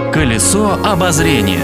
Колесо обозрения.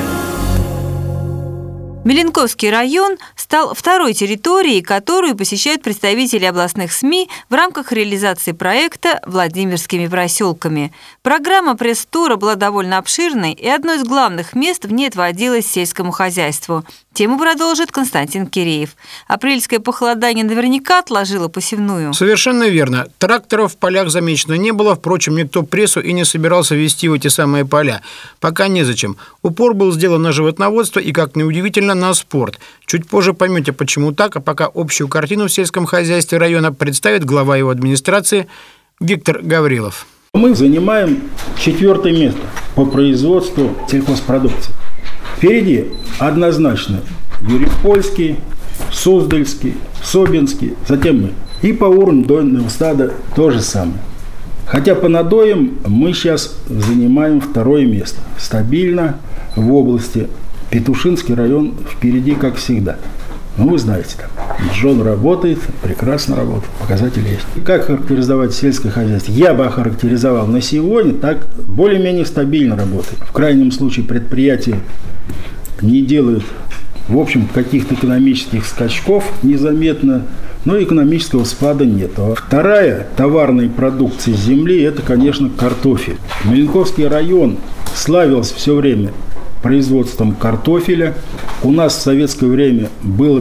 Меленковский район стал второй территорией, которую посещают представители областных СМИ в рамках реализации проекта «Владимирскими проселками». Программа пресс-тура была довольно обширной, и одно из главных мест в ней отводилось сельскому хозяйству. Тему продолжит Константин Киреев. Апрельское похолодание наверняка отложило посевную. Совершенно верно. Тракторов в полях замечено не было. Впрочем, никто прессу и не собирался вести в эти самые поля. Пока незачем. Упор был сделан на животноводство и, как неудивительно, на спорт. Чуть позже поймете, почему так, а пока общую картину в сельском хозяйстве района представит глава его администрации Виктор Гаврилов. Мы занимаем 4-е место по производству сельхозпродукции. Впереди однозначно Юрьев-Польский, Суздальский, Собинский, затем мы. И по уровню дойного стада то же самое. Хотя по надоям мы сейчас занимаем 2-е место. Стабильно в области. Петушинский район впереди, как всегда. Ну, вы знаете, там Джон работает, прекрасно работает, показатели есть. Как характеризовать сельское хозяйство? Я бы охарактеризовал на сегодня, так более-менее стабильно работает. В крайнем случае предприятия не делают, в общем, каких-то экономических скачков незаметно, но экономического спада нет. А вторая товарная продукция земли – это, конечно, картофель. Меленковский район славился все время производством картофеля. У нас в советское время было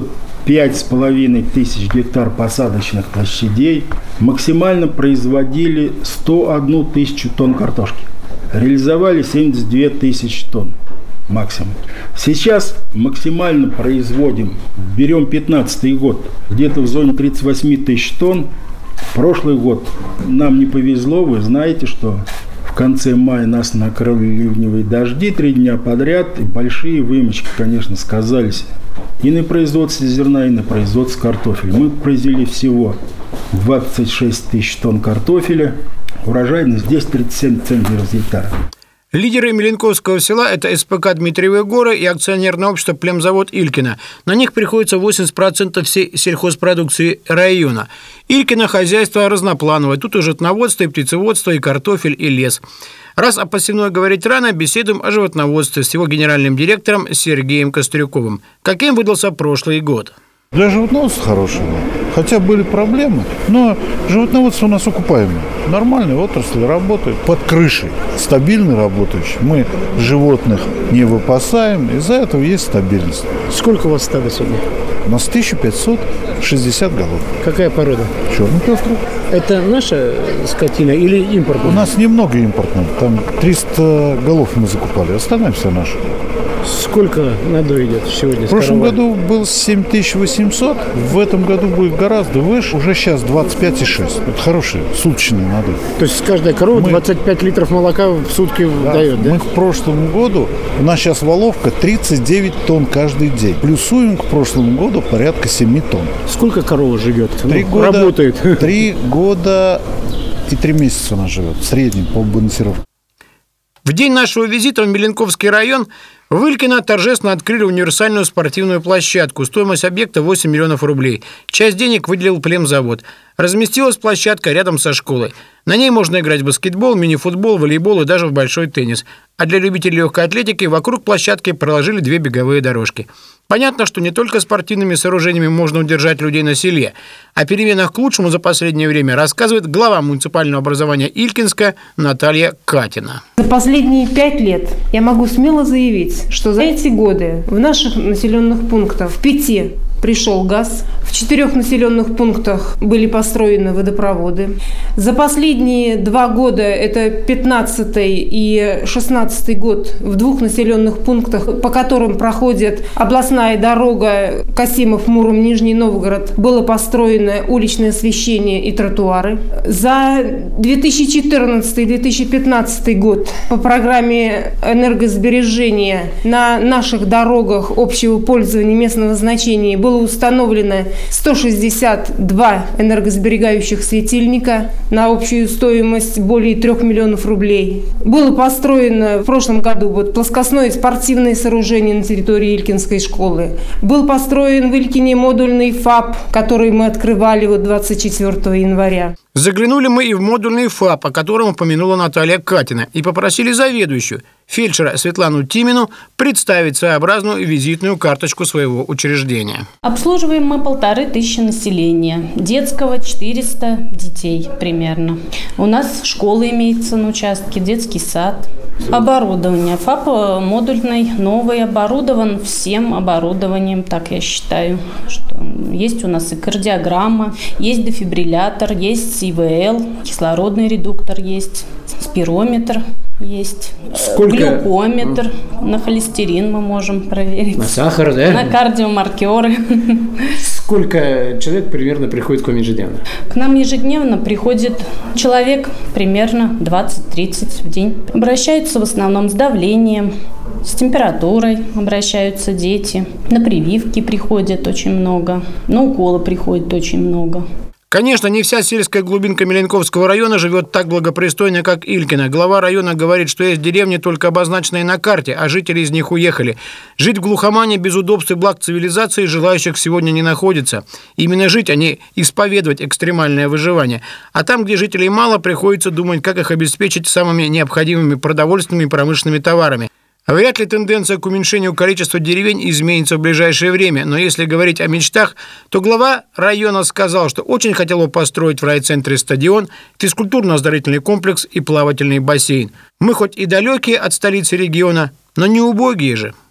5500 гектар посадочных площадей. Максимально производили 101 тысячу тонн картошки. Реализовали 72 тысячи тонн максимум. Сейчас максимально производим, берем 15-й год, где-то в зоне 38 тысяч тонн. Прошлый год нам не повезло, вы знаете, что в конце мая нас накрыли ливневые дожди 3 дня подряд, и большие вымочки, конечно, сказались и на производстве зерна, и на производстве картофеля. Мы произвели всего 26 тысяч тонн картофеля, урожайность здесь 37 центнеров с гектара. Лидеры Меленковского села – это СПК «Дмитриевы горы» и акционерное общество «Племзавод Илькино». На них приходится 80% всей сельхозпродукции района. Илькино хозяйство разноплановое. Тут и животноводство, и птицеводство, и картофель, и лес. Раз о посевной говорить рано, беседуем о животноводстве с его генеральным директором Сергеем Кострюковым. Каким выдался прошлый год? Для животноводства хорошего. Хотя были проблемы, но животноводство у нас окупаемое. Нормальная отрасль работает под крышей, стабильно работающий. Мы животных не выпасаем, из-за этого есть стабильность. Сколько у вас стада сегодня? У нас 1560 голов. Какая порода? Черный пестрый. Это наша скотина или импортная? У нас немного импортных. Там 300 голов мы закупали, остальное все наше. Сколько надой идет сегодня? В прошлом году был 7800, в этом году будет гораздо выше, уже сейчас 25,6. Это хороший суточный надой. То есть каждая корова 25 литров молока в сутки дает, да? Мы в прошлом году, у нас сейчас воловка 39 тонн каждый день. Плюсуем к прошлому году порядка 7 тонн. Сколько корова живет? 3 года, работает. 3 года и 3 месяца она живет, в среднем по балансировке. В день нашего визита в Меленковский район в Илькино торжественно открыли универсальную спортивную площадку. Стоимость объекта 8 миллионов рублей. Часть денег выделил Племзавод. Разместилась площадка рядом со школой. На ней можно играть в баскетбол, мини-футбол, волейбол и даже в большой теннис. А для любителей легкой атлетики вокруг площадки проложили 2 беговые дорожки. Понятно, что не только спортивными сооружениями можно удержать людей на селе. О переменах к лучшему за последнее время рассказывает глава муниципального образования Илькинска Наталья Катина. За последние 5 лет я могу смело заявить, что за эти годы в наших населенных пунктах в 5 пришел газ, в 4 населенных пунктах были построены водопроводы. За последние 2 года, это 15-й и 16-й год, в 2 населенных пунктах, по которым проходит областная дорога Касимов-Муром, Нижний Новгород, было построено уличное освещение и тротуары. За 2014-2015 год по программе энергосбережения на наших дорогах общего пользования местного значения было установлено 162 энергосберегающих светильника на общую стоимость более 3 миллионов рублей. Было построено в прошлом году плоскостное спортивное сооружение на территории Илькинской школы. Был построен в Илькине модульный ФАП, который мы открывали 24 января. Заглянули мы и в модульный ФАП, о котором упомянула Наталья Катина, и попросили заведующую, фельдшера Светлану Тимину, представить своеобразную визитную карточку своего учреждения. Обслуживаем мы 1500 населения, детского 400 детей примерно. У нас школа имеется на участке, детский сад. Оборудование. ФАП модульный, новый, оборудован всем оборудованием, так я считаю, что есть у нас и кардиограмма, есть дефибриллятор, есть ИВЛ, кислородный редуктор есть, спирометр есть, глюкометр, на холестерин мы можем проверить. На сахар, да? На кардиомаркеры. Сколько человек примерно приходит к вам ежедневно? К нам ежедневно приходит человек примерно 20-30 в день. Обращаются в основном с давлением, с температурой обращаются дети. На прививки приходят очень много, на уколы приходит очень много. Конечно, не вся сельская глубинка Меленковского района живет так благопристойно, как Илькино. Глава района говорит, что есть деревни, только обозначенные на карте, а жители из них уехали. Жить в глухомане без удобств и благ цивилизации желающих сегодня не находится. Именно жить, а не исповедовать экстремальное выживание. А там, где жителей мало, приходится думать, как их обеспечить самыми необходимыми продовольственными и промышленными товарами. Вряд ли тенденция к уменьшению количества деревень изменится в ближайшее время, но если говорить о мечтах, то глава района сказал, что очень хотел бы построить в райцентре стадион, физкультурно-оздоровительный комплекс и плавательный бассейн. Мы хоть и далекие от столицы региона, но не убогие же.